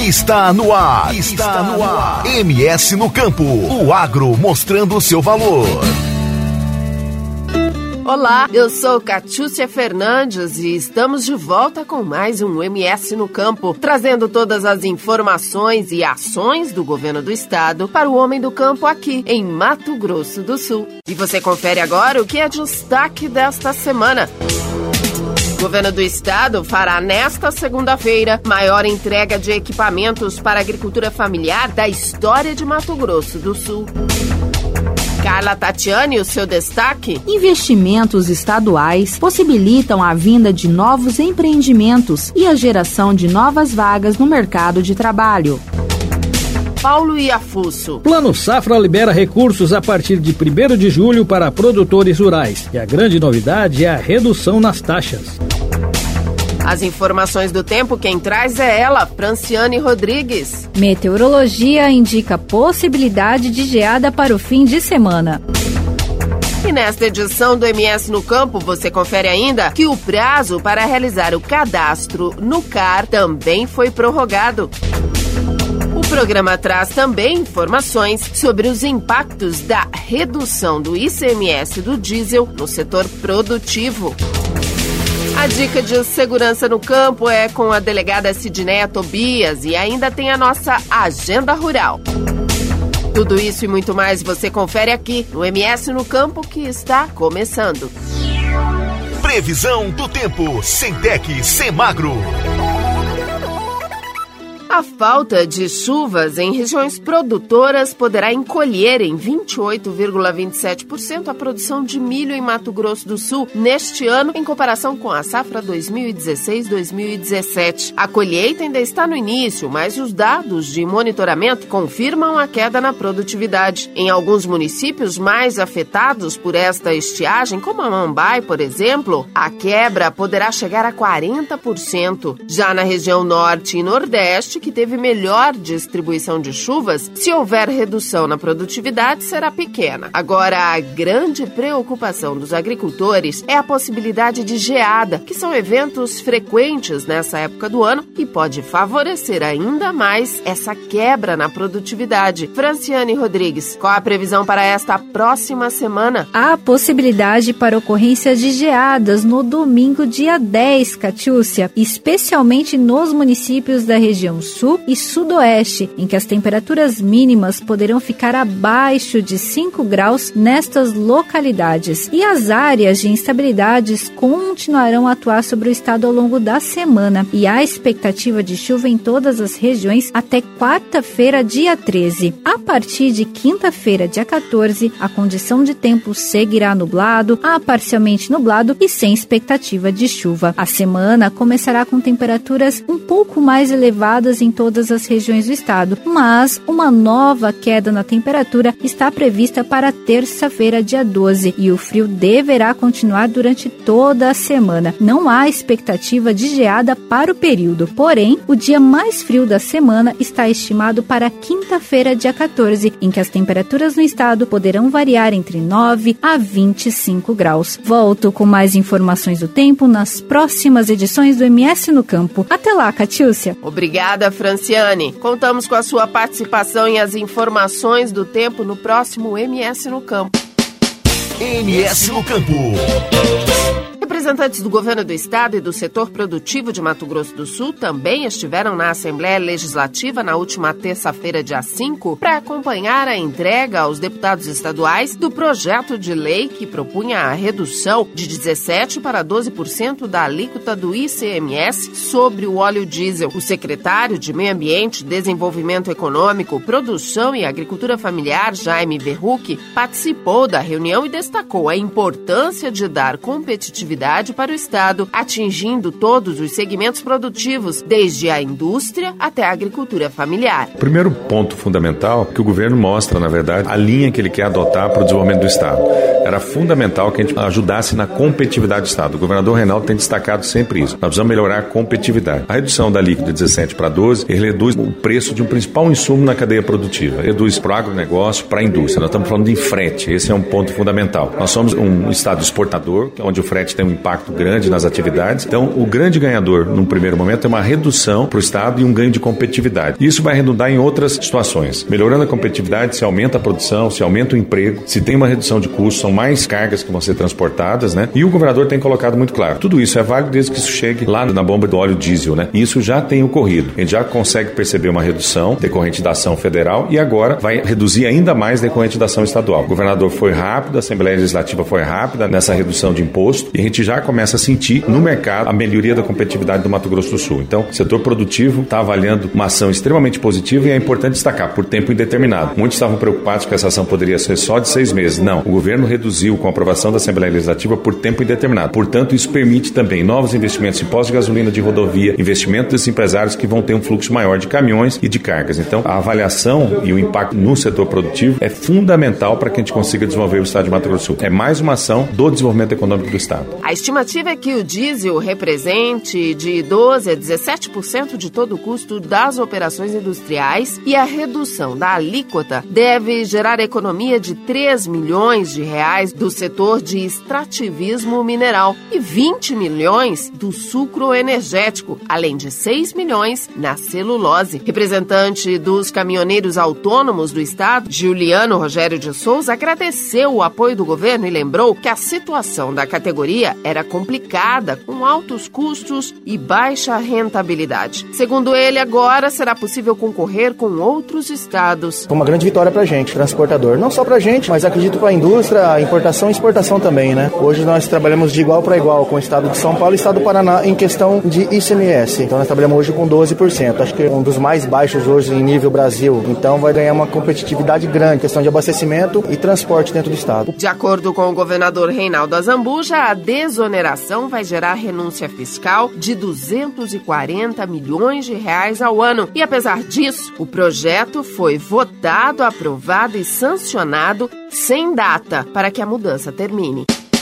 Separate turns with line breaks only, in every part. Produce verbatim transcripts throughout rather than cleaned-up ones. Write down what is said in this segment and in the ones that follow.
Está no ar, está no ar. M S no Campo, o agro mostrando o seu valor.
Olá, eu sou Catiúcia Fernandes e estamos de volta com mais um M S no Campo, trazendo todas as informações e ações do governo do estado para o homem do campo aqui em Mato Grosso do Sul. E você confere agora o que é destaque desta semana. O governo do estado fará nesta segunda-feira maior entrega de equipamentos para a agricultura familiar da história de Mato Grosso do Sul. Carla Tatiani, o seu destaque?
Investimentos estaduais possibilitam a vinda de novos empreendimentos e a geração de novas vagas no mercado de trabalho.
Paulo Iafusso.
Plano Safra libera recursos a partir de primeiro de julho para produtores rurais. E a grande novidade é a redução nas taxas.
As informações do tempo, quem traz é ela, Franciane Rodrigues.
Meteorologia indica possibilidade de geada para o fim de semana.
E nesta edição do M S no Campo, você confere ainda que o prazo para realizar o cadastro no C A R também foi prorrogado. O programa traz também informações sobre os impactos da redução do I C M S do diesel no setor produtivo. A dica de segurança no campo é com a delegada Sidneia Tobias e ainda tem a nossa Agenda Rural. Tudo isso e muito mais você confere aqui no M S no Campo, que está começando.
Previsão do tempo, Semtec, Semagro.
A falta de chuvas em regiões produtoras poderá encolher em vinte e oito vírgula vinte e sete por cento a produção de milho em Mato Grosso do Sul neste ano, em comparação com a safra dois mil e dezesseis dois mil e dezessete. A colheita ainda está no início, mas os dados de monitoramento confirmam a queda na produtividade. Em alguns municípios mais afetados por esta estiagem, como a Mambai, por exemplo, a quebra poderá chegar a quarenta por cento. Já na região norte e nordeste, que teve melhor distribuição de chuvas, se houver redução na produtividade, será pequena. Agora, a grande preocupação dos agricultores é a possibilidade de geada, que são eventos frequentes nessa época do ano e pode favorecer ainda mais essa quebra na produtividade. Franciane Rodrigues, qual a previsão para esta próxima semana?
Há possibilidade para ocorrência de geadas no domingo, dia dez, Catiúcia, especialmente nos municípios da região sul e sudoeste, em que as temperaturas mínimas poderão ficar abaixo de cinco graus nestas localidades. E as áreas de instabilidades continuarão a atuar sobre o estado ao longo da semana. E há expectativa de chuva em todas as regiões até quarta-feira, dia treze. A partir de quinta-feira, dia quatorze, a condição de tempo seguirá nublado, a parcialmente nublado e sem expectativa de chuva. A semana começará com temperaturas um pouco mais elevadas em todas as regiões do estado, mas uma nova queda na temperatura está prevista para terça-feira, dia doze, e o frio deverá continuar durante toda a semana. Não há expectativa de geada para o período, porém, o dia mais frio da semana está estimado para quinta-feira, dia quatorze, em que as temperaturas no estado poderão variar entre nove a vinte e cinco graus. Volto com mais informações do tempo nas próximas edições do M S no Campo. Até lá, Catiúcia.
Obrigada, Franciane. Contamos com a sua participação e as informações do tempo no próximo M S no Campo.
M S no Campo.
Representantes do governo do estado e do setor produtivo de Mato Grosso do Sul também estiveram na Assembleia Legislativa na última terça-feira, dia cinco, para acompanhar a entrega aos deputados estaduais do projeto de lei que propunha a redução de dezessete para doze por cento da alíquota do I C M S sobre o óleo diesel. O secretário de Meio Ambiente, Desenvolvimento Econômico, Produção e Agricultura Familiar, Jaime Verruc, participou da reunião e destacou a importância de dar competitividade para o estado, atingindo todos os segmentos produtivos, desde a indústria até a agricultura familiar.
O primeiro ponto fundamental é que o governo mostra, na verdade, a linha que ele quer adotar para o desenvolvimento do estado. era fundamental que a gente ajudasse na competitividade do Estado. O governador Reinaldo tem destacado sempre isso. Nós precisamos melhorar a competitividade. A redução da alíquota de dezessete para doze, ele reduz o preço de um principal insumo na cadeia produtiva. Reduz para o agronegócio, para a indústria. Nós estamos falando de frete. Esse é um ponto fundamental. Nós somos um Estado exportador, onde o frete tem um impacto grande nas atividades. Então, o grande ganhador, num primeiro momento, é uma redução para o Estado e um ganho de competitividade. Isso vai redundar em outras situações. Melhorando a competitividade, se aumenta a produção, se aumenta o emprego, se tem uma redução de custos, são mais cargas que vão ser transportadas, né? E o governador tem colocado muito claro. Tudo isso é válido desde que isso chegue lá na bomba do óleo diesel, né? E isso já tem ocorrido. A gente já consegue perceber uma redução decorrente da ação federal e agora vai reduzir ainda mais decorrente da ação estadual. O governador foi rápido, a Assembleia Legislativa foi rápida nessa redução de imposto e a gente já começa a sentir no mercado a melhoria da competitividade do Mato Grosso do Sul. Então, o setor produtivo está avaliando uma ação extremamente positiva e é importante destacar, por tempo indeterminado. Muitos estavam preocupados que essa ação poderia ser só de seis meses. Não, o governo reduziu com a aprovação da Assembleia Legislativa por tempo indeterminado. Portanto, isso permite também novos investimentos em postos de gasolina, de rodovia, investimento desses empresários que vão ter um fluxo maior de caminhões e de cargas. Então, a avaliação e o impacto no setor produtivo é fundamental para que a gente consiga desenvolver o Estado de Mato Grosso do Sul. É mais uma ação do desenvolvimento econômico do Estado.
A estimativa é que o diesel represente de doze a dezessete por cento de todo o custo das operações industriais e a redução da alíquota deve gerar economia de três milhões de reais do setor de extrativismo mineral e vinte milhões do sucro energético, além de seis milhões na celulose. Representante dos caminhoneiros autônomos do Estado, Juliano Rogério de Souza, agradeceu o apoio do governo e lembrou que a situação da categoria era complicada, com altos custos e baixa rentabilidade. Segundo ele, agora será possível concorrer com outros estados.
Foi uma grande vitória pra gente, transportador. Não só pra gente, mas acredito pra indústria, a importação e exportação também, né? Hoje nós trabalhamos de igual para igual com o estado de São Paulo e o estado do Paraná em questão de I C M S. Então nós trabalhamos hoje com doze por cento. Acho que é um dos mais baixos hoje em nível Brasil. Então vai ganhar uma competitividade grande, questão de abastecimento e transporte dentro do estado.
De acordo com o governador Reinaldo Azambuja, a desoneração vai gerar renúncia fiscal de duzentos e quarenta milhões de reais ao ano. E apesar disso, o projeto foi votado, aprovado e sancionado sem data para que a mudança termine.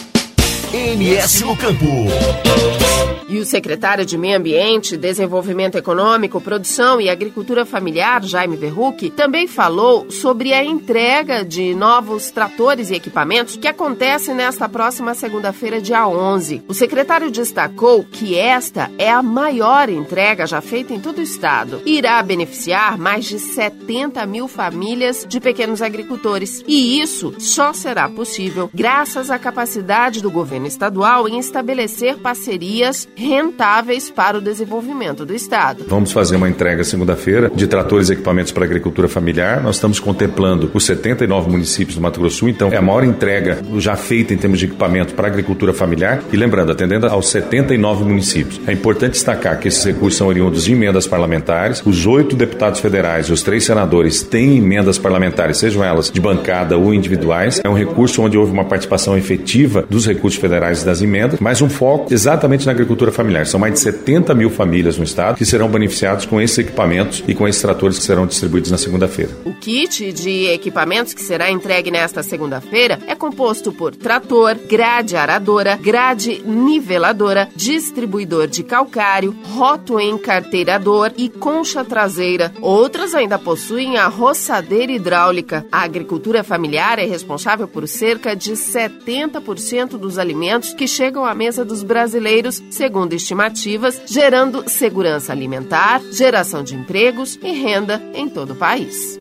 M S no Campo.
E o secretário de Meio Ambiente, Desenvolvimento Econômico, Produção e Agricultura Familiar, Jaime Verrucchi, também falou sobre a entrega de novos tratores e equipamentos que acontece nesta próxima segunda-feira, dia onze. O secretário destacou que esta é a maior entrega já feita em todo o estado e irá beneficiar mais de setenta mil famílias de pequenos agricultores. E isso só será possível graças à capacidade do governo estadual em estabelecer parcerias rentáveis para o desenvolvimento do estado.
Vamos fazer uma entrega segunda-feira de tratores e equipamentos para a agricultura familiar. Nós estamos contemplando os setenta e nove municípios do Mato Grosso do Sul, então é a maior entrega já feita em termos de equipamento para a agricultura familiar e lembrando, atendendo aos setenta e nove municípios. É importante destacar que esses recursos são oriundos de emendas parlamentares. Os oito deputados federais e os três senadores têm emendas parlamentares, sejam elas de bancada ou individuais. É um recurso onde houve uma participação efetiva dos recursos federais e das emendas, mas um foco exatamente na agricultura familiar. São mais de setenta mil famílias no estado que serão beneficiados com esses equipamentos e com esses tratores que serão distribuídos na segunda-feira.
O kit de equipamentos que será entregue nesta segunda-feira é composto por trator, grade aradora, grade niveladora, distribuidor de calcário, roto encarteirador e concha traseira. Outras ainda possuem a roçadeira hidráulica. A agricultura familiar é responsável por cerca de setenta por cento dos alimentos que chegam à mesa dos brasileiros, segundo estimativas, gerando segurança alimentar, geração de empregos e renda em todo o país.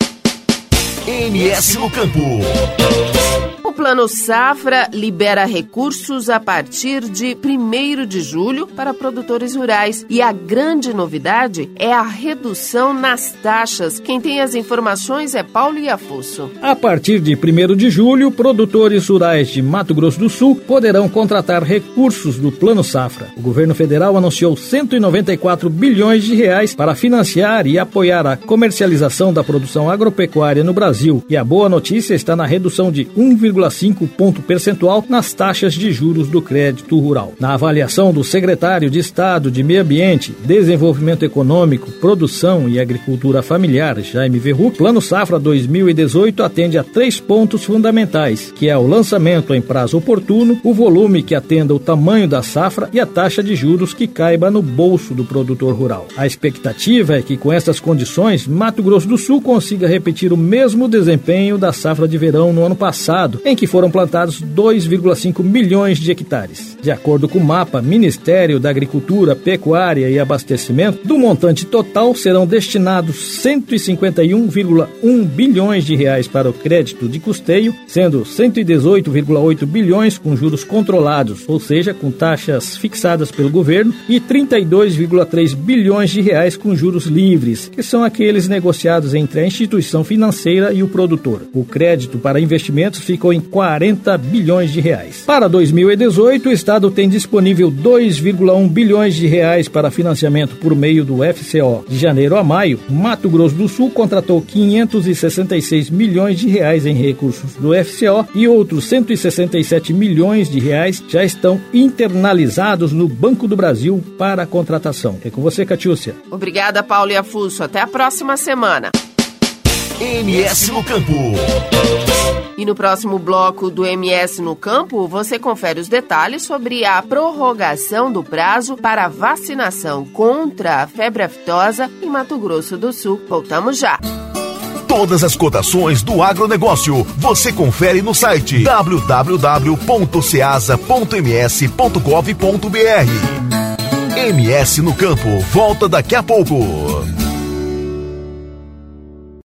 M S no Campo.
O Plano Safra libera recursos a partir de primeiro de julho para produtores rurais e a grande novidade é a redução nas taxas. Quem tem as informações é Paulo Iafusso.
A partir de primeiro de julho, produtores rurais de Mato Grosso do Sul poderão contratar recursos do Plano Safra. O governo federal anunciou cento e noventa e quatro bilhões de reais para financiar e apoiar a comercialização da produção agropecuária no Brasil. E a boa notícia está na redução de um vírgula vírgula cinco ponto percentual nas taxas de juros do crédito rural. Na avaliação do secretário de Estado de Meio Ambiente, Desenvolvimento Econômico, Produção e Agricultura Familiar, Jaime Verruc, Plano Safra dois mil e dezoito atende a três pontos fundamentais, que é o lançamento em prazo oportuno, o volume que atenda o tamanho da safra e a taxa de juros que caiba no bolso do produtor rural. A expectativa é que com essas condições, Mato Grosso do Sul consiga repetir o mesmo desempenho da safra de verão no ano passado, em que foram plantados dois vírgula cinco milhões de hectares. De acordo com o mapa Ministério da Agricultura, Pecuária e Abastecimento, do montante total serão destinados cento e cinquenta e um vírgula um bilhões de reais para o crédito de custeio, sendo cento e dezoito vírgula oito bilhões com juros controlados, ou seja, com taxas fixadas pelo governo, e trinta e dois vírgula três bilhões de reais com juros livres, que são aqueles negociados entre a instituição financeira e o produtor. O crédito para investimentos ficou em quarenta bilhões de reais. Para dois mil e dezoito, o Estado tem disponível dois vírgula um bilhões de reais para financiamento por meio do F C O. De janeiro a maio, Mato Grosso do Sul contratou quinhentos e sessenta e seis milhões de reais em recursos do F C O e outros cento e sessenta e sete milhões de reais já estão internalizados no Banco do Brasil para a contratação. É com você, Catiúcia.
Obrigada, Paulo e Afuso. Até a próxima semana.
M S no Campo.
E no próximo bloco do M S no Campo, você confere os detalhes sobre a prorrogação do prazo para a vacinação contra a febre aftosa em Mato Grosso do Sul. Voltamos já.
Todas as cotações do agronegócio você confere no site w w w ponto ceasa ponto m s ponto gov ponto b r. M S no Campo volta daqui a pouco.